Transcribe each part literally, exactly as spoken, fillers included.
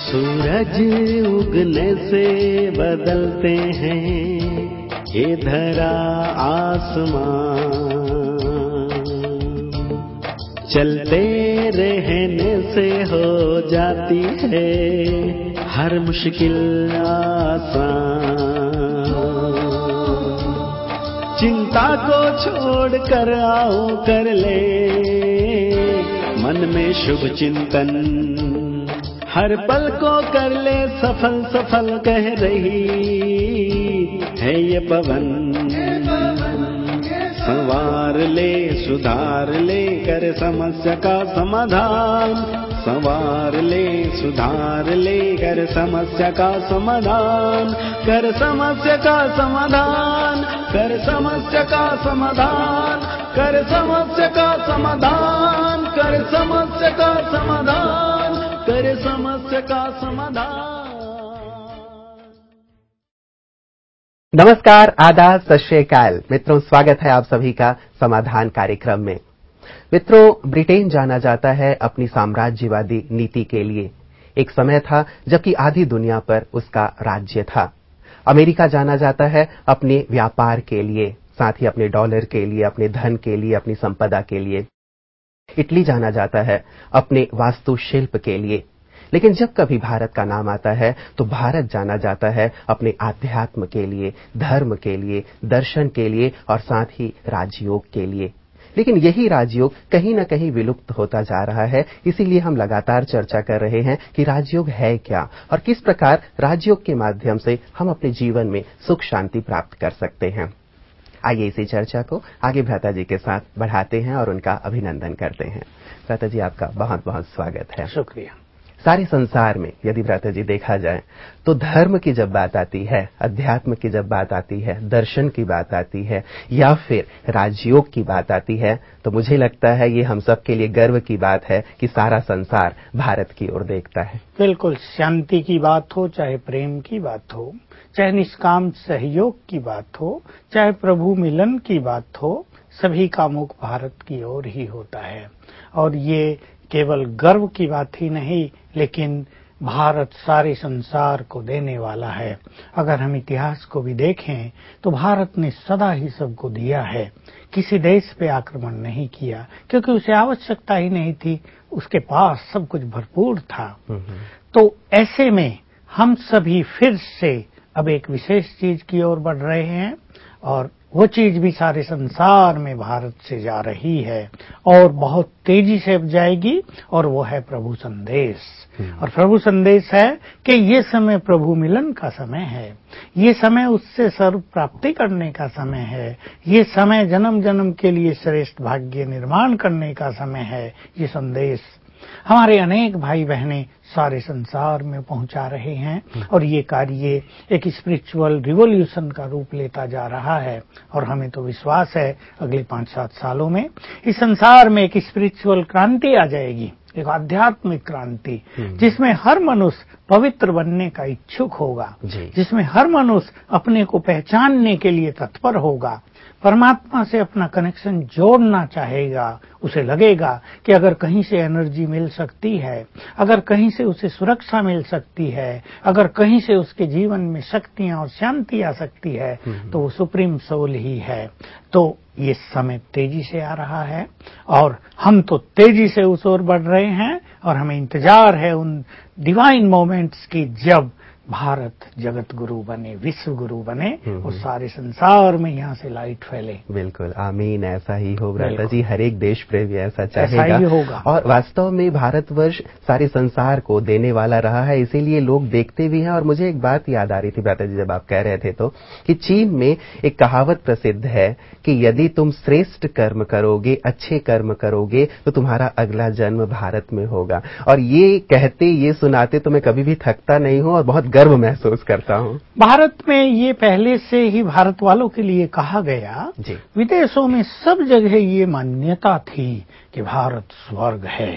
सूरज उगने से बदलते हैं ये धरा आसमान, चलते रहने से हो जाती है हर मुश्किल आसान। चिंता को छोड़ कर आओ कर ले मन में शुभ चिंतन, हर पल को कर ले सफल सफल कह रही है ये पवन। संवार ले सुधार ले कर समस्या का समाधान, संवार ले सुधार ले कर समस्या का समाधान, कर समस्या का समाधान, कर समस्या का समाधान, कर समस्या का समाधान, कर समस्या का समाधान, कर समस्या का समाधान। नमस्कार, आदाब, सत श्री अकाल मित्रों, स्वागत है आप सभी का समाधान कार्यक्रम में। मित्रों, ब्रिटेन जाना जाता है अपनी साम्राज्यवादी नीति के लिए। एक समय था जबकि आधी दुनिया पर उसका राज्य था। अमेरिका जाना जाता है अपने व्यापार के लिए, साथ ही अपने डॉलर के लिए, अपने धन के लिए, अपनी संपदा के लिए। इटली जाना जाता है अपने वास्तुशिल्प के लिए। लेकिन जब कभी भारत का नाम आता है तो भारत जाना जाता है अपने आध्यात्म के लिए, धर्म के लिए, दर्शन के लिए और साथ ही राजयोग के लिए। लेकिन यही राजयोग कहीं न कहीं विलुप्त होता जा रहा है। इसीलिए हम लगातार चर्चा कर रहे हैं कि राजयोग है क्या और किस प्रकार राजयोग के माध्यम से हम अपने जीवन में सुख शांति प्राप्त कर सकते हैं। आइए इसी चर्चा को आगे भ्राता जी के साथ बढ़ाते हैं और उनका अभिनंदन करते हैं। भ्राता जी, आपका बहुत बहुत स्वागत है। शुक्रिया। सारे संसार में यदि भ्राता जी देखा जाए तो धर्म की जब बात आती है, अध्यात्म की जब बात आती है, दर्शन की बात आती है या फिर राजयोग की बात आती है, तो मुझे लगता है ये हम सब के लिए गर्व की बात है कि सारा संसार भारत की ओर देखता है। बिल्कुल, शांति की बात हो, चाहे प्रेम की बात हो, चाहे निष्काम सहयोग की बात हो, चाहे प्रभु मिलन की बात हो, सभी का मुख भारत की ओर ही होता है। और ये केवल गर्व की बात ही नहीं, लेकिन भारत सारे संसार को देने वाला है। अगर हम इतिहास को भी देखें तो भारत ने सदा ही सबको दिया है, किसी देश पे आक्रमण नहीं किया, क्योंकि उसे आवश्यकता ही नहीं थी, उसके पास सब कुछ भरपूर था। तो ऐसे में हम सभी फिर से अब एक विशेष चीज की ओर बढ़ रहे हैं और वो चीज भी सारे संसार में भारत से जा रही है और बहुत तेजी से अब जाएगी, और वो है प्रभु संदेश। और प्रभु संदेश है कि ये समय प्रभु मिलन का समय है, ये समय उससे सर्व प्राप्ति करने का समय है, ये समय जन्म जन्म के लिए श्रेष्ठ भाग्य निर्माण करने का समय है। ये संदेश हमारे अनेक भाई बहनें सारे संसार में पहुंचा रहे हैं और ये कार्य एक स्पिरिचुअल रिवॉल्यूशन का रूप लेता जा रहा है। और हमें तो विश्वास है अगले पांच सात सालों में इस संसार में एक स्पिरिचुअल क्रांति आ जाएगी, एक आध्यात्मिक क्रांति, जिसमें हर मनुष्य पवित्र बनने का इच्छुक होगा, जिसमें हर मनुष्य अपने को पहचानने के लिए तत्पर होगा, परमात्मा से अपना कनेक्शन जोड़ना चाहेगा। उसे लगेगा कि अगर कहीं से एनर्जी मिल सकती है, अगर कहीं से उसे सुरक्षा मिल सकती है, अगर कहीं से उसके जीवन में शक्तियां और शांति आ सकती है, तो वो सुप्रीम सोल ही है। तो ये समय तेजी से आ रहा है और हम तो तेजी से उस ओर बढ़ रहे हैं और हमें इंतजार है उन डिवाइन मोमेंट्स की जब भारत जगत गुरु बने, विश्व गुरु बने और सारे संसार में यहाँ से लाइट फैले। बिल्कुल, आमीन, ऐसा ही हो भ्राता जी। हर एक देश प्रेमी ऐसा चाहेगा, ऐसा ही होगा। और वास्तव में भारतवर्ष सारे संसार को देने वाला रहा है, इसीलिए लोग देखते भी हैं। और मुझे एक बात याद आ रही थी भ्राता जी जब आप कह रहे थे तो, कि चीन में एक कहावत प्रसिद्ध है कि यदि तुम श्रेष्ठ कर्म करोगे, अच्छे कर्म करोगे, तो तुम्हारा अगला जन्म भारत में होगा। और ये कहते, ये सुनाते तो मैं कभी भी थकता नहीं हूँ और बहुत गर्व महसूस करता हूँ। भारत में ये पहले से ही भारत वालों के लिए कहा गया, विदेशों में सब जगह ये मान्यता थी कि भारत स्वर्ग है।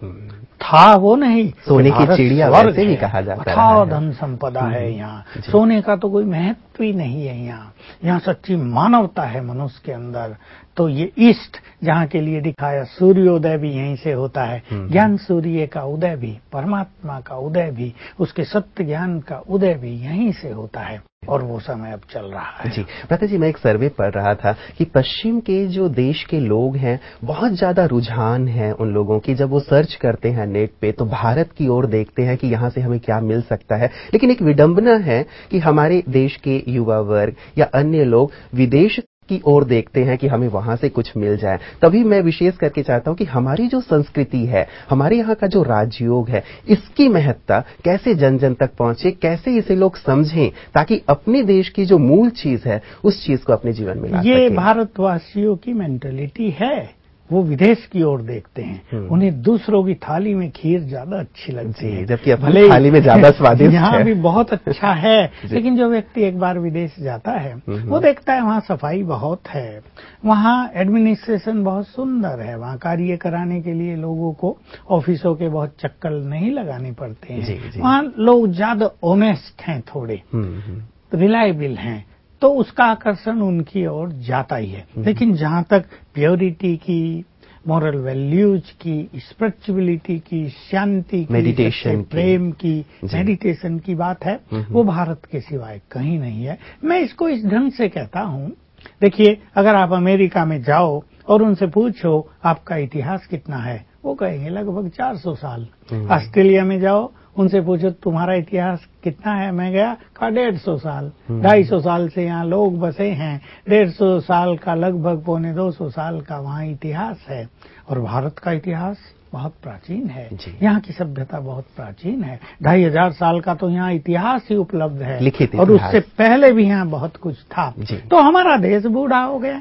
था वो नहीं, सोने की चिड़िया वैसे भी कहा जाता है। था धन संपदा है यहाँ, सोने का तो कोई महत्व ही नहीं है यहाँ। यहाँ सच्ची मानवता है मनुष्य के अंदर। तो ये ईस्ट जहाँ के लिए दिखाया, सूर्योदय भी यहीं से होता है, ज्ञान सूर्य का उदय भी, परमात्मा का उदय भी, उसके सत्य ज्ञान का उदय भी यहीं से होता है। और वो समय अब चल रहा है। जी भ्राता जी, मैं एक सर्वे पढ़ रहा था कि पश्चिम के जो देश के लोग हैं, बहुत ज्यादा रुझान है उन लोगों की, जब वो सर्च करते हैं नेट पे तो भारत की ओर देखते हैं कि यहाँ से हमें क्या मिल सकता है। लेकिन एक विडंबना है कि हमारे देश के युवा वर्ग या अन्य लोग विदेश की ओर देखते हैं कि हमें वहां से कुछ मिल जाए। तभी मैं विशेष करके चाहता हूं कि हमारी जो संस्कृति है, हमारे यहाँ का जो राजयोग है, इसकी महत्ता कैसे जन जन तक पहुंचे, कैसे इसे लोग समझें, ताकि अपने देश की जो मूल चीज है उस चीज को अपने जीवन में ला सकें। ये भारतवासियों की मेंटेलिटी है। वो विदेश की ओर देखते हैं, उन्हें दूसरों की थाली में खीर ज्यादा अच्छी लगती है, जबकि अपनी थाली में ज्यादा स्वादिष्ट है। यहाँ भी बहुत अच्छा है, लेकिन जो व्यक्ति एक बार विदेश जाता है वो देखता है वहाँ सफाई बहुत है, वहाँ एडमिनिस्ट्रेशन बहुत सुंदर है, वहाँ कार्य कराने के लिए लोगों को ऑफिसों के बहुत चक्कर नहीं लगाने पड़ते हैं, वहाँ लोग ज्यादा ऑनेस्ट हैं, थोड़े रिलायबल हैं, तो उसका आकर्षण उनकी ओर जाता ही है। लेकिन जहां तक प्योरिटी की, मॉरल वैल्यूज की, स्पिरिचुअलिटी की, शांति की, मेडिटेशन, प्रेम की, मेडिटेशन की बात है, वो भारत के सिवाय कहीं नहीं है। मैं इसको इस ढंग से कहता हूं, देखिए, अगर आप अमेरिका में जाओ और उनसे पूछो आपका इतिहास कितना है, वो कहेंगे लगभग चार सौ साल। ऑस्ट्रेलिया में जाओ, उनसे पूछो तुम्हारा इतिहास कितना है, मैं गया, कहा डेढ़ सौ साल। ढाई सौ साल से यहाँ लोग बसे हैं, डेढ़ सौ साल का लगभग पौने दो सौ साल का वहाँ इतिहास है। और भारत का इतिहास बहुत प्राचीन है, यहाँ की सभ्यता बहुत प्राचीन है, ढाई हजार साल का तो यहाँ इतिहास ही उपलब्ध है, और उससे पहले भी यहाँ बहुत कुछ था। तो हमारा देश बूढ़ा हो गया।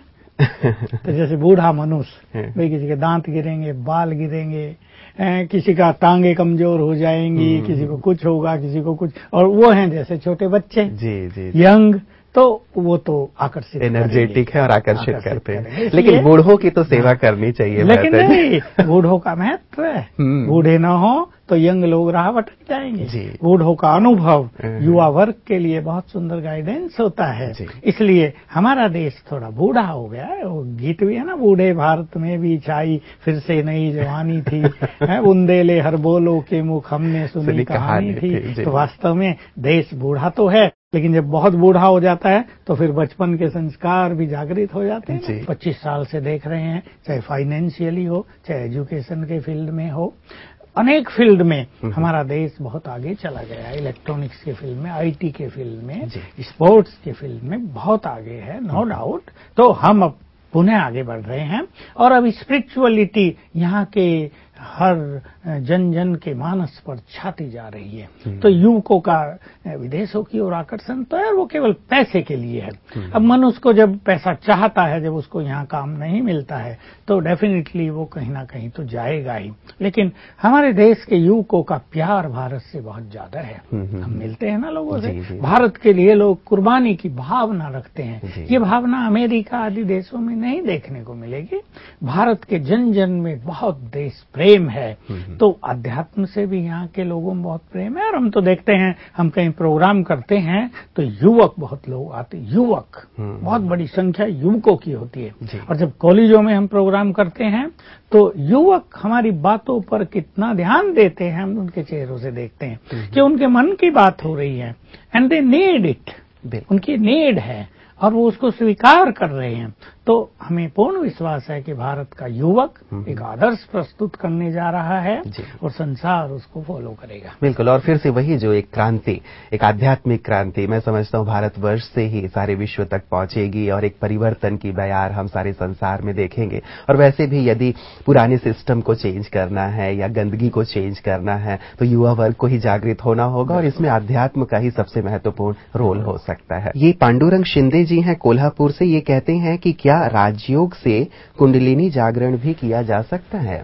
तो जैसे बूढ़ा मनुष्य, भाई किसी के दांत गिरेंगे, बाल गिरेंगे, किसी का टांगे कमजोर हो जाएंगी, किसी को कुछ होगा, किसी को कुछ, और वो हैं जैसे छोटे बच्चे, जी जी, यंग, तो वो तो आकर्षित, एनर्जेटिक है और आकर्षित करते हैं। लेकिन बूढ़ों की तो सेवा करनी चाहिए। लेकिन नहीं, बूढ़ों का महत्व है, बूढ़े न हो तो यंग लोग राह भटक जाएंगे। बूढ़ों का अनुभव युवा वर्ग के लिए बहुत सुंदर गाइडेंस होता है। इसलिए हमारा देश थोड़ा बूढ़ा हो गया है। वो गीत भी है ना, बूढ़े भारत में भी छाई फिर से नई जवानी थी, बुंदेले हर बोलो के मुख हमने सुनी कहानी थी। तो वास्तव में देश बूढ़ा तो है, लेकिन जब बहुत बूढ़ा हो जाता है तो फिर बचपन के संस्कार भी जागृत हो जाते हैं। पच्चीस साल से देख रहे हैं, चाहे फाइनेंशियली हो, चाहे एजुकेशन के फील्ड में हो, अनेक फील्ड में हमारा देश बहुत आगे चला गया है। इलेक्ट्रॉनिक्स के फील्ड में, आईटी के फील्ड में, स्पोर्ट्स के फील्ड में बहुत आगे है, नो डाउट। तो हम अब पुनः आगे बढ़ रहे हैं, और अब स्पिरिचुअलिटी यहाँ के हर जन जन के मानस पर छाती जा रही है। तो युवकों का विदेशों की ओर आकर्षण तो है, वो केवल पैसे के लिए है। अब मनुष्य को जब पैसा चाहता है, जब उसको यहाँ काम नहीं मिलता है, तो डेफिनेटली वो कहीं ना कहीं तो जाएगा ही। लेकिन हमारे देश के युवकों का प्यार भारत से बहुत ज्यादा है। हम मिलते हैं ना लोगों से, भारत के लिए लोग कुर्बानी की भावना रखते हैं। ये भावना अमेरिका आदि देशों में नहीं देखने को मिलेगी। भारत के जन जन में बहुत देश प्रेम है। तो अध्यात्म से भी यहाँ के लोगों में बहुत प्रेम है। और हम तो देखते हैं, हम कहीं प्रोग्राम करते हैं तो युवक बहुत लोग आते, युवक बहुत बड़ी संख्या युवकों की होती है। और जब कॉलेजों में हम प्रोग्राम करते हैं तो युवक हमारी बातों पर कितना ध्यान देते हैं, हम उनके चेहरों से देखते हैं कि उनके मन की बात हो रही है, एंड दे नीड इट, उनकी नीड है और वो उसको स्वीकार कर रहे हैं। तो हमें पूर्ण विश्वास है कि भारत का युवक एक आदर्श प्रस्तुत करने जा रहा है और संसार उसको फॉलो करेगा। बिल्कुल, और फिर से वही जो एक क्रांति, एक आध्यात्मिक क्रांति, मैं समझता हूँ भारतवर्ष से ही सारे विश्व तक पहुंचेगी और एक परिवर्तन की बयार हम सारे संसार में देखेंगे। और वैसे भी यदि पुराने सिस्टम को चेंज करना है या गंदगी को चेंज करना है तो युवा वर्ग को ही जागृत होना होगा, और इसमें अध्यात्म का ही सबसे महत्वपूर्ण रोल हो सकता है। ये पांडुरंग शिंदे जी हैं कोल्हापुर से, ये कहते हैं कि क्या राजयोग से कुंडलिनी जागरण भी किया जा सकता है?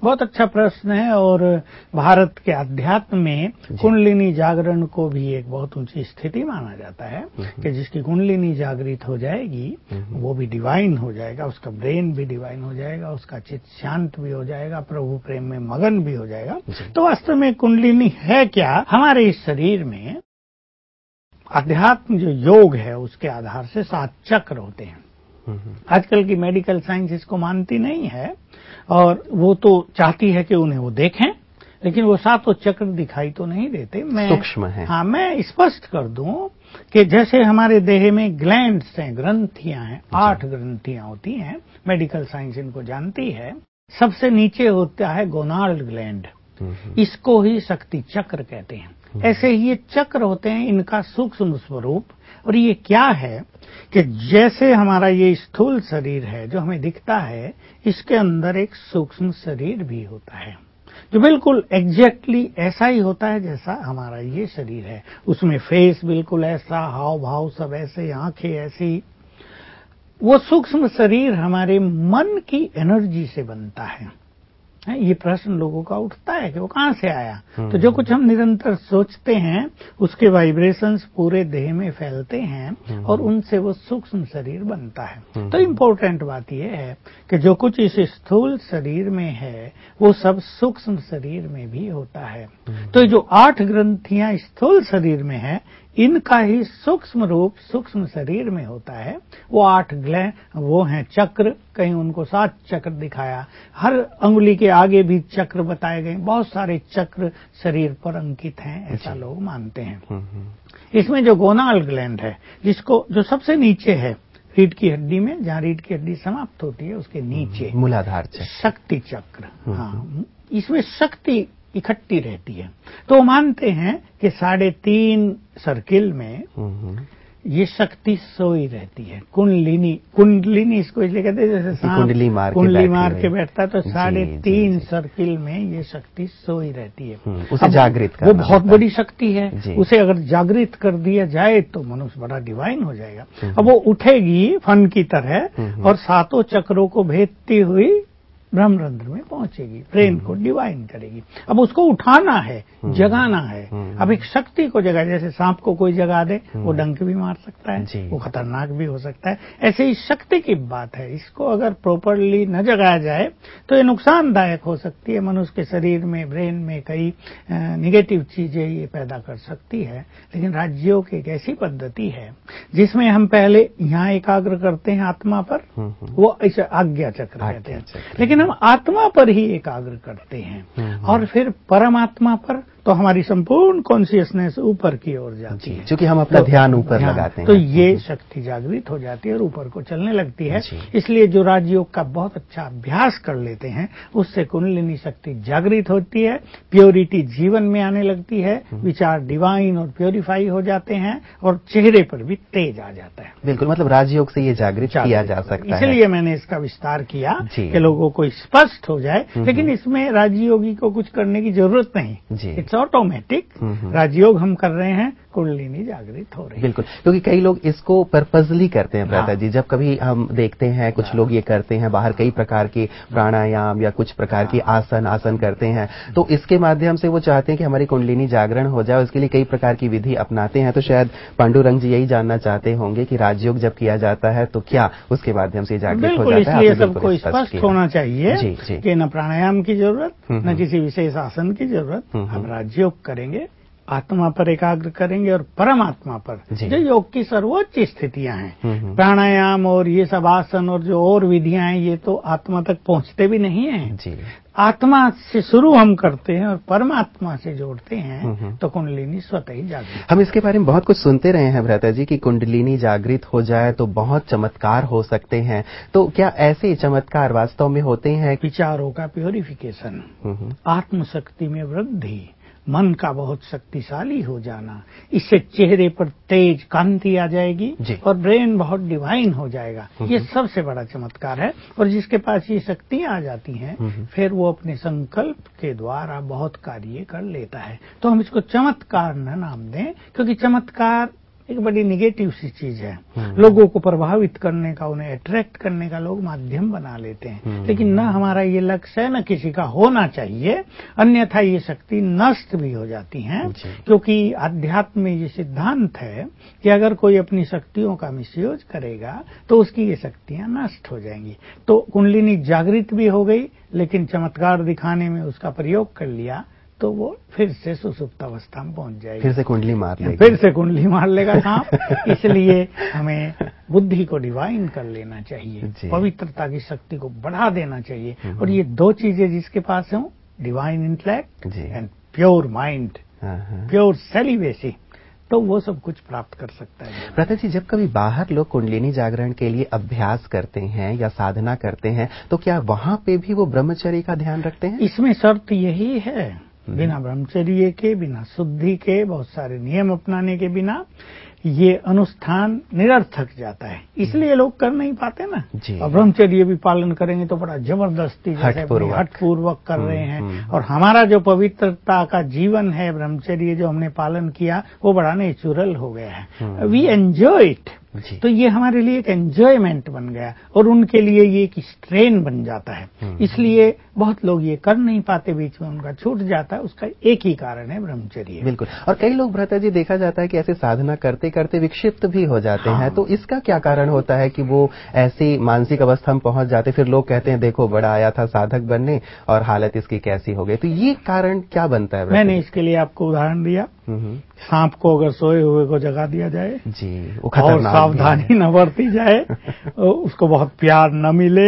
बहुत अच्छा प्रश्न है। और भारत के अध्यात्म में कुंडलिनी जागरण को भी एक बहुत ऊंची स्थिति माना जाता है कि जिसकी कुंडलिनी जागृत हो जाएगी वो भी डिवाइन हो जाएगा, उसका ब्रेन भी डिवाइन हो जाएगा, उसका चित्त शांत भी हो जाएगा, प्रभु प्रेम में मगन भी हो जाएगा। तो वास्तव में कुंडलिनी है क्या? हमारे इस शरीर में अध्यात्म जो योग है उसके आधार से सात चक्र होते हैं। आजकल की मेडिकल साइंस इसको मानती नहीं है और वो तो चाहती है कि उन्हें वो देखें, लेकिन वो सातों चक्र दिखाई तो नहीं देते। मैं सूक्ष्म है। हाँ, मैं स्पष्ट कर दूं कि जैसे हमारे देह में ग्लैंड्स हैं, ग्रंथियां हैं, आठ ग्रंथियां होती हैं, मेडिकल साइंस इनको जानती है। सबसे नीचे होता है गोनार्ड ग्लैंड, इसको ही शक्ति चक्र कहते हैं। ऐसे ही ये चक्र होते हैं, इनका सूक्ष्म स्वरूप। और ये क्या है कि जैसे हमारा ये स्थूल शरीर है जो हमें दिखता है, इसके अंदर एक सूक्ष्म शरीर भी होता है जो बिल्कुल एग्जैक्टली ऐसा ही होता है जैसा हमारा ये शरीर है। उसमें फेस बिल्कुल ऐसा, हाव भाव सब ऐसे, आंखें ऐसी। वो सूक्ष्म शरीर हमारे मन की एनर्जी से बनता है। ये प्रश्न लोगों का उठता है कि वो कहाँ से आया। तो जो कुछ हम निरंतर सोचते हैं उसके वाइब्रेशंस पूरे देह में फैलते हैं और उनसे वो सूक्ष्म शरीर बनता है। तो इम्पोर्टेंट बात यह है कि जो कुछ इस स्थूल शरीर में है वो सब सूक्ष्म शरीर में भी होता है। तो जो आठ ग्रंथियां स्थूल शरीर में है, इनका ही सूक्ष्म रूप सूक्ष्म शरीर में होता है। वो आठ ग्लैंड वो हैं चक्र, कहीं उनको सात चक्र दिखाया, हर अंगुली के आगे भी चक्र बताए गए, बहुत सारे चक्र शरीर पर अंकित हैं, ऐसा लोग मानते हैं। इसमें जो गोनाल ग्लैंड है, जिसको जो सबसे नीचे है रीढ़ की हड्डी में, जहाँ रीढ़ की हड्डी समाप्त होती है उसके नीचे मूलाधार चक्र, शक्ति चक्र। हाँ, इसमें शक्ति इकट्ठी रहती है। तो मानते हैं कि साढ़े तीन सर्किल में ये शक्ति सोई रहती है। कुंडलिनी, कुंडलिनी इसको इसलिए कहते हैं जैसे सांप कुंडली मार के कुंडली मार के बैठता है, तो साढ़े तीन सर्किल में ये शक्ति सोई रहती है। उसे जागृत करना, वो बहुत बड़ी शक्ति है। उसे अगर जागृत कर दिया जाए तो मनुष्य बड़ा डिवाइन हो जाएगा। अब वो उठेगी फन की तरह और सातों चक्रों को भेदती हुई ब्रह्मरंध्र में पहुंचेगी, ब्रेन को डिवाइन करेगी। अब उसको उठाना है, जगाना है। अब एक शक्ति को जगा, जैसे सांप को कोई जगा दे वो डंक भी मार सकता है, वो खतरनाक भी हो सकता है। ऐसे ही शक्ति की बात है, इसको अगर प्रॉपरली न जगाया जाए तो ये नुकसानदायक हो सकती है। मनुष्य के शरीर में, ब्रेन में कई निगेटिव चीजें ये पैदा कर सकती है। लेकिन राजयोग एक ऐसी पद्धति है जिसमें हम पहले यहाँ एकाग्र करते हैं आत्मा पर, वो इसे आज्ञा चक्र कहते हैं, लेकिन हम आत्मा पर ही एकाग्र करते हैं और फिर परमात्मा पर, तो हमारी संपूर्ण कॉन्शियसनेस ऊपर की ओर जाती है, क्योंकि हम अपना तो, ध्यान ऊपर लगाते हैं। तो ये शक्ति जागृत हो जाती है और ऊपर को चलने लगती है। इसलिए जो राजयोग का बहुत अच्छा अभ्यास कर लेते हैं उससे कुंडलिनी शक्ति जागृत होती है, प्योरिटी जीवन में आने लगती है, विचार डिवाइन और प्योरीफाई हो जाते हैं और चेहरे पर भी तेज आ जाता है। बिल्कुल, मतलब राजयोग से ये जागृत किया जा सकता है। इसलिए मैंने इसका विस्तार किया कि लोगों को स्पष्ट हो जाए। लेकिन इसमें राजयोगी को कुछ करने की जरूरत नहीं, इट्स ऑटोमेटिक। राजयोग हम कर रहे हैं, कुंडलिनी जागृत हो रही है। बिल्कुल, क्योंकि कई लोग इसको पर्पजली करते हैं भ्राता जी। जब कभी हम देखते हैं कुछ लोग ये करते हैं, बाहर कई प्रकार के प्राणायाम या कुछ प्रकार की आसन आसन करते हैं, तो इसके माध्यम से वो चाहते हैं कि हमारी कुंडलिनी जागरण हो जाए। उसके लिए कई प्रकार की विधि अपनाते हैं। तो शायद पांडुरंग जी यही जानना चाहते होंगे कि राजयोग जब किया जाता है तो क्या उसके माध्यम से जागृत हो जाता है। इसलिए सबको स्पष्ट होना चाहिए कि न प्राणायाम की जरूरत, न किसी विशेष आसन की जरूरत। हम राजयोग करेंगे, आत्मा पर एकाग्र करेंगे और परमात्मा पर, जो योग की सर्वोच्च स्थितियां हैं। प्राणायाम और ये सब आसन और जो और विधियां हैं ये तो आत्मा तक पहुंचते भी नहीं हैं। आत्मा से शुरू हम करते हैं और परमात्मा से जोड़ते हैं तो कुंडलिनी स्वतः ही जागृत। हम इसके बारे में बहुत कुछ सुनते रहे हैं भ्राता जी कि कुंडलिनी जागृत हो जाए तो बहुत चमत्कार हो सकते हैं। तो क्या ऐसे चमत्कार वास्तव में होते हैं? विचारों का प्योरिफिकेशन, आत्मशक्ति में वृद्धि, मन का बहुत शक्तिशाली हो जाना, इससे चेहरे पर तेज कांति आ जाएगी और ब्रेन बहुत डिवाइन हो जाएगा। ये सबसे बड़ा चमत्कार है। और जिसके पास ये शक्तियां आ जाती हैं फिर वो अपने संकल्प के द्वारा बहुत कार्य कर लेता है। तो हम इसको चमत्कार न नाम दें, क्योंकि चमत्कार एक बड़ी निगेटिव सी चीज है। लोगों को प्रभावित करने का, उन्हें अट्रैक्ट करने का लोग माध्यम बना लेते हैं, लेकिन न हमारा ये लक्ष्य है, न किसी का होना चाहिए, अन्यथा ये शक्ति नष्ट भी हो जाती हैं। क्योंकि अध्यात्म में ये सिद्धांत है कि अगर कोई अपनी शक्तियों का मिसयूज करेगा तो उसकी ये शक्तियां नष्ट हो जाएंगी। तो कुंडलिनी जागृत भी हो गई, लेकिन चमत्कार दिखाने में उसका प्रयोग कर लिया तो वो फिर से सुसुप्त अवस्था में पहुंच जाएगी, फिर से कुंडली मार लेगा, फिर से कुंडली मार लेगा सांप। इसलिए हमें बुद्धि को डिवाइन कर लेना चाहिए, पवित्रता की शक्ति को बढ़ा देना चाहिए। और ये दो चीजें जिसके पास हो, divine intellect and pure mind, pure celibacy, तो वो सब कुछ प्राप्त कर सकता है। भ्राता जी, जब कभी बाहर लोग कुंडलिनी जागरण के लिए अभ्यास करते हैं या साधना करते हैं, तो क्या वहां पे भी वो ब्रह्मचर्य का ध्यान रखते हैं? इसमें शर्त यही है, बिना ब्रह्मचर्य के, बिना शुद्धि के, बहुत सारे नियम अपनाने के बिना ये अनुष्ठान निरर्थक जाता है। इसलिए लोग कर नहीं पाते ना। और ब्रह्मचर्य भी पालन करेंगे तो बड़ा जबरदस्ती हठपूर्वक कर रहे हैं। और हमारा जो पवित्रता का जीवन है, ब्रह्मचर्य जो हमने पालन किया, वो बड़ा नेचुरल हो गया है। We enjoy it. तो ये हमारे लिए एक एंजॉयमेंट बन गया और उनके लिए ये एक स्ट्रेन बन जाता है। इसलिए बहुत लोग ये कर नहीं पाते, बीच में उनका छूट जाता है। उसका एक ही कारण है ब्रह्मचर्य। बिल्कुल। और कई लोग भ्राता जी देखा जाता है कि ऐसे साधना करते करते विक्षिप्त भी हो जाते हाँ। हैं, तो इसका क्या कारण होता है कि वो ऐसी मानसिक अवस्था में पहुंच जाते, फिर लोग कहते हैं देखो बड़ा आया था साधक बनने और हालत इसकी कैसी हो गई। तो ये कारण क्या बनता है? मैंने इसके लिए आपको उदाहरण दिया, सांप को अगर सोए हुए को जगा दिया जाए जी, और सावधानी न बरती जाए, उसको बहुत प्यार न मिले,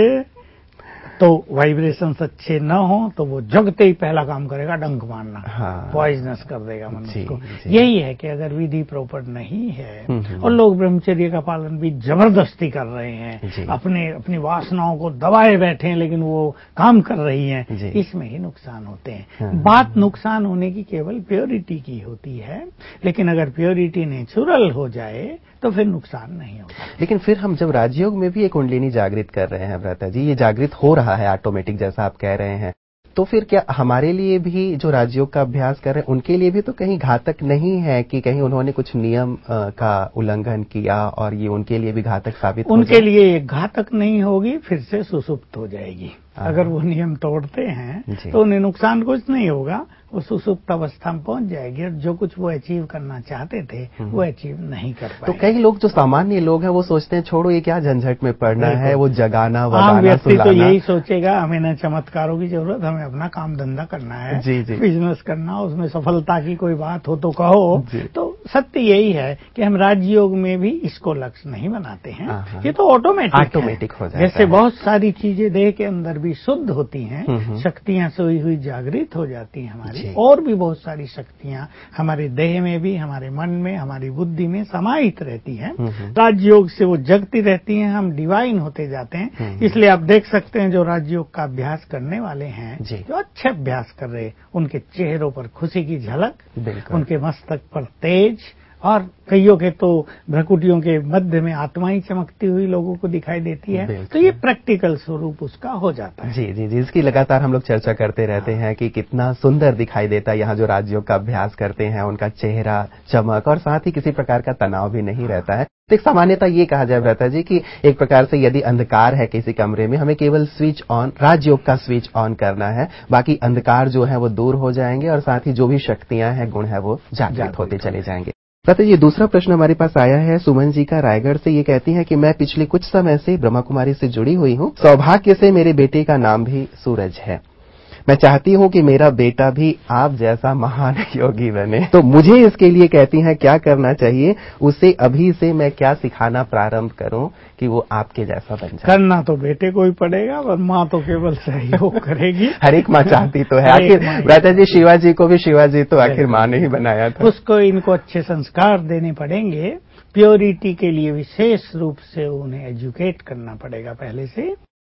तो वाइब्रेशंस अच्छे न हो, तो वो जगते ही पहला काम करेगा डंक मारना, हाँ। पॉइजनस कर देगा मनुष्य को। यही है कि अगर विधि प्रॉपर नहीं है और लोग ब्रह्मचर्य का पालन भी जबरदस्ती कर रहे हैं, अपने अपनी वासनाओं को दबाए बैठे हैं, लेकिन वो काम कर रही हैं, इसमें ही नुकसान होते हैं। हाँ। बात नुकसान होने की केवल प्योरिटी की होती है, लेकिन अगर प्योरिटी नेचुरल हो जाए तो फिर नुकसान नहीं होगा। लेकिन फिर हम जब राजयोग में भी ये कुंडलिनी जागृत कर रहे हैं भ्राता जी, ये जागृत हो रहा है ऑटोमेटिक जैसा आप कह रहे हैं, तो फिर क्या हमारे लिए भी जो राजयोग का अभ्यास कर रहे हैं उनके लिए भी तो कहीं घातक नहीं है कि कहीं उन्होंने कुछ नियम का उल्लंघन किया और ये उनके लिए भी घातक साबित हो जाए? उनके लिए घातक नहीं होगी, फिर से सुसुप्त हो जाएगी। अगर वो नियम तोड़ते हैं तो उन्हें नुकसान कुछ नहीं होगा, वो सुसुप्त अवस्था में पहुंच जाएगी और जो कुछ वो अचीव करना चाहते थे वो अचीव नहीं कर पाए। तो कई लोग जो सामान्य लोग हैं वो सोचते हैं छोड़ो ये क्या झंझट में पड़ना है, वो जगाना वगाना व्यक्ति तो यही सोचेगा, हमें न चमत्कारों की जरूरत, हमें अपना काम धंधा करना है, जी जी। बिजनेस करना, उसमें सफलता की कोई बात हो तो कहो। तो सत्य यही है कि हम राजयोग में भी इसको लक्ष्य नहीं बनाते हैं, ये तो ऑटोमेटिक ऑटोमेटिक हो जाता है। जैसे बहुत सारी चीजें देह के अंदर भी शुद्ध होती हैं, शक्तियां सोई हुई जागृत हो जाती हैं हमारी, और भी बहुत सारी शक्तियां हमारे देह में भी, हमारे मन में, हमारी बुद्धि में समाहित रहती हैं। राजयोग से वो जगती रहती हैं, हम डिवाइन होते जाते हैं। इसलिए आप देख सकते हैं जो राजयोग का अभ्यास करने वाले हैं, जो अच्छे अभ्यास कर रहे हैं, उनके चेहरों पर खुशी की झलक, उनके मस्तक पर तेज, और कईयों के तो भ्रकुटियों के मध्य में आत्माएं चमकती हुई लोगों को दिखाई देती है। तो ये प्रैक्टिकल स्वरूप उसका हो जाता है। जी जी जी, इसकी लगातार हम लोग चर्चा करते रहते हैं कि कितना सुंदर दिखाई देता है यहाँ जो राजयोग का अभ्यास करते हैं, उनका चेहरा चमक, और साथ ही किसी प्रकार का तनाव भी नहीं रहता है। तो एक सामान्यता ये कहा जाए भ्राता जी कि एक प्रकार से यदि अंधकार है किसी कमरे में, हमें केवल स्विच ऑन, राजयोग का स्विच ऑन करना है, बाकी अंधकार जो है वो दूर हो जाएंगे और साथ ही जो भी शक्तियां हैं, गुण है, वो जागृत होते चले जाएंगे। भ्राता जी, दूसरा प्रश्न हमारे पास आया है सुमन जी का रायगढ़ से। ये कहती हैं कि मैं पिछले कुछ समय से ब्रह्मा कुमारी से जुड़ी हुई हूँ। सौभाग्य से मेरे बेटे का नाम भी सूरज है। मैं चाहती हूँ कि मेरा बेटा भी आप जैसा महान योगी बने, तो मुझे इसके लिए कहती हैं क्या करना चाहिए, उसे अभी से मैं क्या सिखाना प्रारंभ करूं कि वो आपके जैसा बन जाए? करना तो बेटे को ही पड़ेगा, और माँ तो केवल सहयोग करेगी। हर एक माँ चाहती तो है। आखिर भ्राता जी, शिवाजी को भी शिवाजी तो आखिर माँ ने ही बनाया था। उसको इनको अच्छे संस्कार देने पड़ेंगे, प्योरिटी के लिए विशेष रूप से उन्हें एजुकेट करना पड़ेगा पहले से।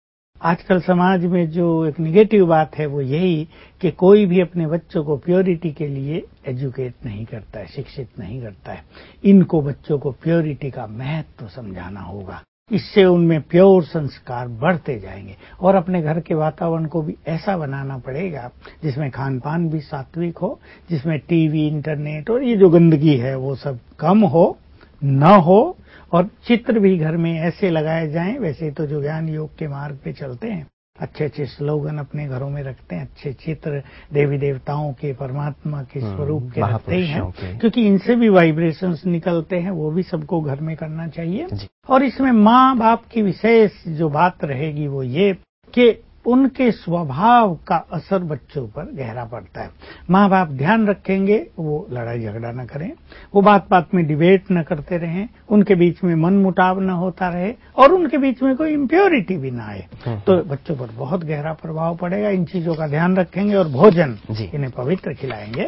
आजकल समाज में जो एक निगेटिव बात है वो यही कि कोई भी अपने बच्चों को प्योरिटी के लिए एजुकेट नहीं करता है, शिक्षित नहीं करता है। इनको बच्चों को प्योरिटी का महत्व समझाना होगा, इससे उनमें प्योर संस्कार बढ़ते जाएंगे। और अपने घर के वातावरण को भी ऐसा बनाना पड़ेगा जिसमें खान पान भी सात्विक हो, जिसमें टीवी, इंटरनेट और ये जो गंदगी है वो सब कम हो, न हो और चित्र भी घर में ऐसे लगाए जाएं। वैसे तो जो ज्ञान योग के मार्ग पे चलते हैं अच्छे अच्छे स्लोगन अपने घरों में रखते हैं, अच्छे चित्र देवी देवताओं के, परमात्मा के स्वरूप के रखते ही हैं, क्योंकि इनसे भी वाइब्रेशंस निकलते हैं। वो भी सबको घर में करना चाहिए। और इसमें माँ बाप की विशेष जो बात रहेगी वो ये कि उनके स्वभाव का असर बच्चों पर गहरा पड़ता है। माँ बाप ध्यान रखेंगे वो लड़ाई झगड़ा न करें, वो बात बात में डिबेट न करते रहें, उनके बीच में मन मुटाव न होता रहे और उनके बीच में कोई इम्प्योरिटी भी ना आए, तो बच्चों पर बहुत गहरा प्रभाव पड़ेगा। इन चीजों का ध्यान रखेंगे और भोजन इन्हें पवित्र खिलाएंगे।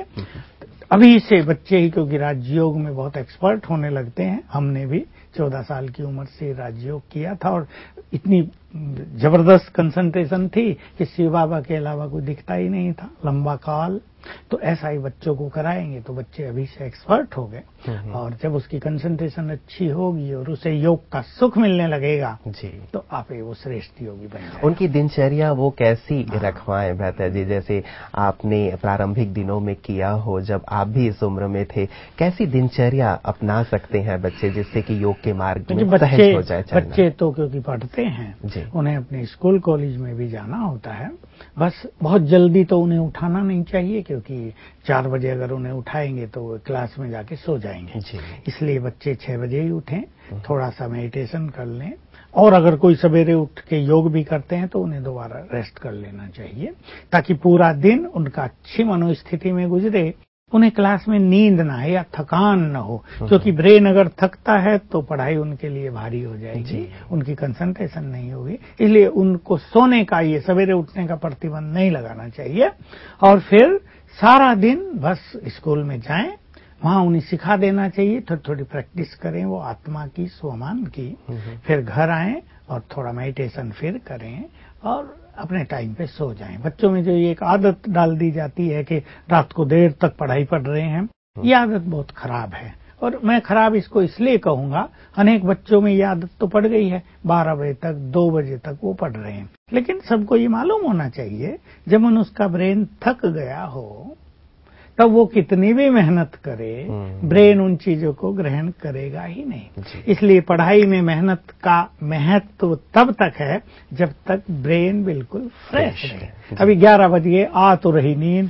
अभी से बच्चे ही, क्योंकि राजयोग में बहुत एक्सपर्ट होने लगते हैं। हमने भी चौदह साल की उम्र से राजयोग किया था और इतनी जबरदस्त कंसंट्रेशन थी कि शिव बाबा के अलावा कोई दिखता ही नहीं था लंबा काल। तो ऐसा ही बच्चों को कराएंगे तो बच्चे अभी से एक्सपर्ट हो गए और जब उसकी कंसंट्रेशन अच्छी होगी और उसे योग का सुख मिलने लगेगा जी, तो आप वो श्रेष्ठ योगी बन जाएंगे। उनकी दिनचर्या वो कैसी रखवाएं भ्राता जी, जैसे आपने प्रारंभिक दिनों में किया हो, जब आप भी इस उम्र में थे, कैसी दिनचर्या अपना सकते हैं बच्चे जिससे कि योग के मार्ग में सहज हो जाए? बच्चे तो क्योंकि पढ़ते हैं, उन्हें अपने स्कूल कॉलेज में भी जाना होता है। बस बहुत जल्दी तो उन्हें उठाना नहीं चाहिए, क्योंकि चार बजे अगर उन्हें उठाएंगे तो वो क्लास में जाके सो जाएंगे। इसलिए बच्चे छह बजे ही उठें, थोड़ा सा मेडिटेशन कर लें और अगर कोई सवेरे उठ के योग भी करते हैं तो उन्हें दोबारा रेस्ट कर लेना चाहिए, ताकि पूरा दिन उनका अच्छी मनोस्थिति में गुजरे, उन्हें क्लास में नींद ना आए या थकान न हो। क्योंकि ब्रेन अगर थकता है तो पढ़ाई उनके लिए भारी हो जाएगी, उनकी कंसंट्रेशन नहीं होगी। इसलिए उनको सोने का, ये सवेरे उठने का प्रतिबंध नहीं लगाना चाहिए। और फिर सारा दिन बस स्कूल में जाएं, वहां उन्हें सिखा देना चाहिए, थोड़ी थोड़ी प्रैक्टिस करें वो आत्मा की, स्वमान की। फिर घर आएं और थोड़ा मेडिटेशन फिर करें और अपने टाइम पे सो जाएं। बच्चों में जो ये एक आदत डाल दी जाती है कि रात को देर तक पढ़ाई पढ़ रहे हैं, ये आदत बहुत खराब है। और मैं खराब इसको इसलिए कहूंगा, अनेक बच्चों में ये आदत तो पड़ गई है, बारह बजे तक, दो बजे तक वो पढ़ रहे हैं। लेकिन सबको ये मालूम होना चाहिए जब मनुष्य का ब्रेन थक गया हो तब वो कितनी भी मेहनत करे, ब्रेन उन चीजों को ग्रहण करेगा ही नहीं। इसलिए पढ़ाई में मेहनत का महत्व तब तक है जब तक ब्रेन बिल्कुल फ्रेश है। अभी ग्यारह बज गए, आ तो रही नींद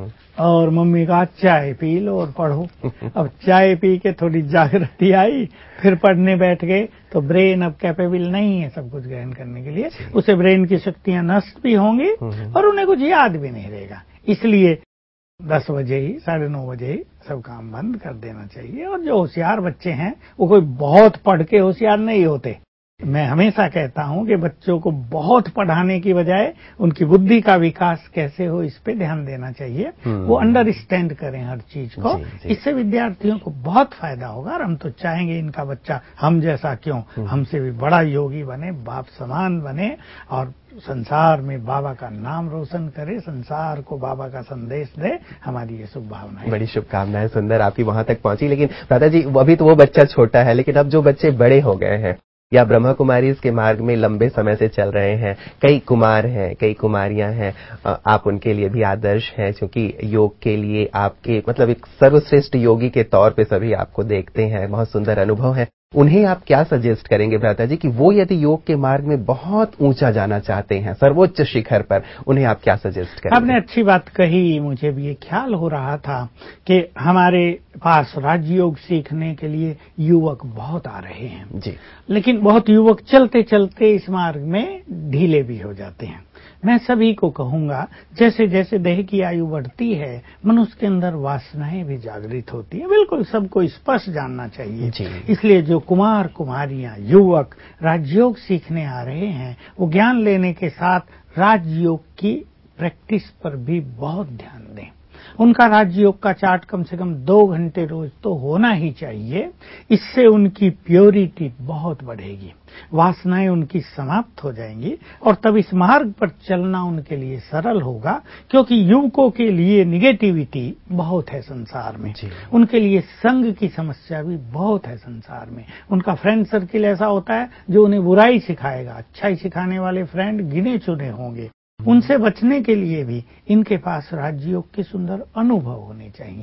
और मम्मी कहा चाय पी लो और पढ़ो। अब चाय पी के थोड़ी जागृति आई, फिर पढ़ने बैठ गए, तो ब्रेन अब कैपेबल नहीं है सब कुछ ग्रहण करने के लिए। उसे ब्रेन की शक्तियां नष्ट भी होंगी और उन्हें कुछ याद भी नहीं रहेगा। इसलिए दस बजे ही, साढ़े नौ बजे ही सब काम बंद कर देना चाहिए। और जो होशियार बच्चे हैं वो कोई बहुत पढ़ के होशियार नहीं होते। मैं हमेशा कहता हूं कि बच्चों को बहुत पढ़ाने की बजाय उनकी बुद्धि का विकास कैसे हो इस पे ध्यान देना चाहिए। वो अंडरस्टैंड करें हर चीज को, इससे विद्यार्थियों को बहुत फायदा होगा। और हम तो चाहेंगे इनका बच्चा हम जैसा क्यों, हमसे भी बड़ा योगी बने, बाप समान बने और संसार में बाबा का नाम रोशन करे, संसार को बाबा का संदेश दे। हमारी ये शुभ भावनाएं, बड़ी शुभकामनाएं सुंदर आपकी वहां तक पहुंची। लेकिन दादाजी अभी तो वो बच्चा छोटा है, लेकिन अब जो बच्चे बड़े हो गए हैं या ब्रह्मा कुमारी इसके मार्ग में लंबे समय से चल रहे हैं, कई कुमार हैं, कई कुमारियां हैं, आप उनके लिए भी आदर्श हैं, क्योंकि योग के लिए आपके मतलब एक सर्वश्रेष्ठ योगी के तौर पे सभी आपको देखते हैं, बहुत सुंदर अनुभव है। उन्हें आप क्या सजेस्ट करेंगे भ्राता जी कि वो यदि योग के मार्ग में बहुत ऊंचा जाना चाहते हैं, सर्वोच्च शिखर पर, उन्हें आप क्या सजेस्ट करेंगे? आपने अच्छी बात कही। मुझे भी ये ख्याल हो रहा था कि हमारे पास राजयोग सीखने के लिए युवक बहुत आ रहे हैं जी, लेकिन बहुत युवक चलते चलते इस मार्ग में ढीले भी हो जाते हैं। मैं सभी को कहूंगा, जैसे जैसे देह की आयु बढ़ती है मनुष्य के अंदर वासनाएं भी जागृत होती है। बिल्कुल सबको स्पष्ट जानना चाहिए। इसलिए जो कुमार कुमारियां युवक राजयोग सीखने आ रहे हैं वो ज्ञान लेने के साथ राजयोग की प्रैक्टिस पर भी बहुत ध्यान दें। उनका राजयोग का चार्ट कम से कम दो घंटे रोज तो होना ही चाहिए। इससे उनकी प्योरिटी बहुत बढ़ेगी, वासनाएं उनकी समाप्त हो जाएंगी और तब इस मार्ग पर चलना उनके लिए सरल होगा। क्योंकि युवकों के लिए निगेटिविटी बहुत है संसार में, उनके लिए संग की समस्या भी बहुत है संसार में। उनका फ्रेंड सर्किल ऐसा होता है जो उन्हें बुराई सिखाएगा, अच्छाई सिखाने वाले फ्रेंड गिने चुने होंगे। उनसे बचने के लिए भी इनके पास राजयोग के सुंदर अनुभव होने चाहिए।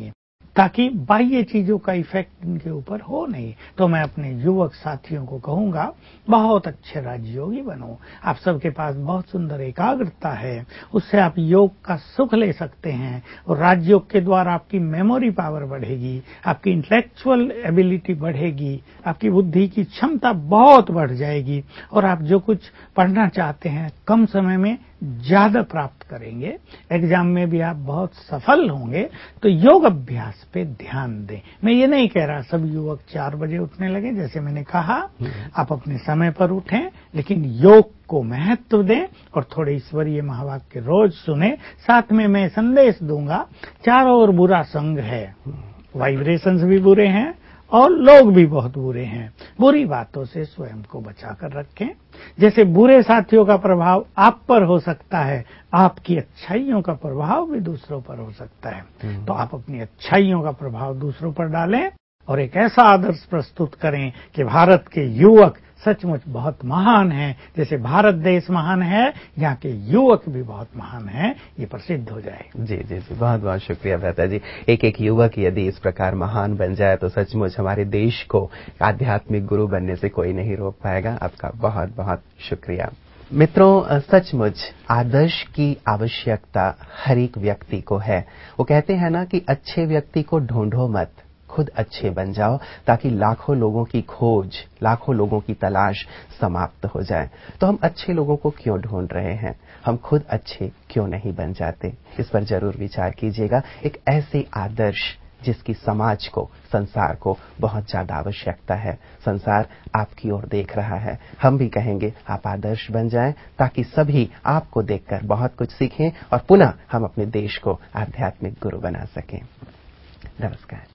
ताकि बाह्य चीजों का इफेक्ट इनके ऊपर हो नहीं। तो मैं अपने युवक साथियों को कहूंगा, बहुत अच्छे राजयोगी बनो। आप सबके पास बहुत सुंदर एकाग्रता है, उससे आप योग का सुख ले सकते हैं और राजयोग के द्वारा आपकी मेमोरी पावर बढ़ेगी, आपकी इंटेलेक्चुअल एबिलिटी बढ़ेगी, आपकी बुद्धि की क्षमता बहुत बढ़ जाएगी और आप जो कुछ पढ़ना चाहते हैं कम समय में ज्यादा प्राप्त करेंगे। एग्जाम में भी आप बहुत सफल होंगे। तो योग अभ्यास पे ध्यान दें। मैं ये नहीं कह रहा सब युवक चार बजे उठने लगे, जैसे मैंने कहा आप अपने समय पर उठें, लेकिन योग को महत्व दें और थोड़े ईश्वरीय महावाक्य रोज सुने। साथ में मैं संदेश दूंगा, चारों ओर बुरा संग है, वाइब्रेशंस भी बुरे हैं और लोग भी बहुत बुरे हैं। बुरी बातों से स्वयं को बचाकर रखें। जैसे बुरे साथियों का प्रभाव आप पर हो सकता है, आपकी अच्छाइयों का प्रभाव भी दूसरों पर हो सकता है। तो आप अपनी अच्छाइयों का प्रभाव दूसरों पर डालें और एक ऐसा आदर्श प्रस्तुत करें कि भारत के युवक सचमुच बहुत महान हैं। जैसे भारत देश महान है, यहाँ के युवक भी बहुत महान हैं, ये प्रसिद्ध हो जाए। जी जी जी, बहुत बहुत शुक्रिया भ्राता जी। एक एक युवक यदि इस प्रकार महान बन जाए तो सचमुच हमारे देश को आध्यात्मिक गुरु बनने से कोई नहीं रोक पाएगा। आपका बहुत बहुत शुक्रिया। मित्रों, सचमुच आदर्श की आवश्यकता हर एक व्यक्ति को है। वो कहते हैं ना कि अच्छे व्यक्ति को ढूंढो मत, खुद अच्छे बन जाओ, ताकि लाखों लोगों की खोज, लाखों लोगों की तलाश समाप्त हो जाए। तो हम अच्छे लोगों को क्यों ढूंढ रहे हैं? हम खुद अच्छे क्यों नहीं बन जाते? इस पर जरूर विचार कीजिएगा। एक ऐसे आदर्श जिसकी समाज को, संसार को बहुत ज्यादा आवश्यकता है। संसार आपकी ओर देख रहा है। हम भी कहेंगे आप आदर्श बन जाएं, ताकि सभी आपको देखकर बहुत कुछ सीखें और पुनः हम अपने देश को आध्यात्मिक गुरु बना सकें। नमस्कार।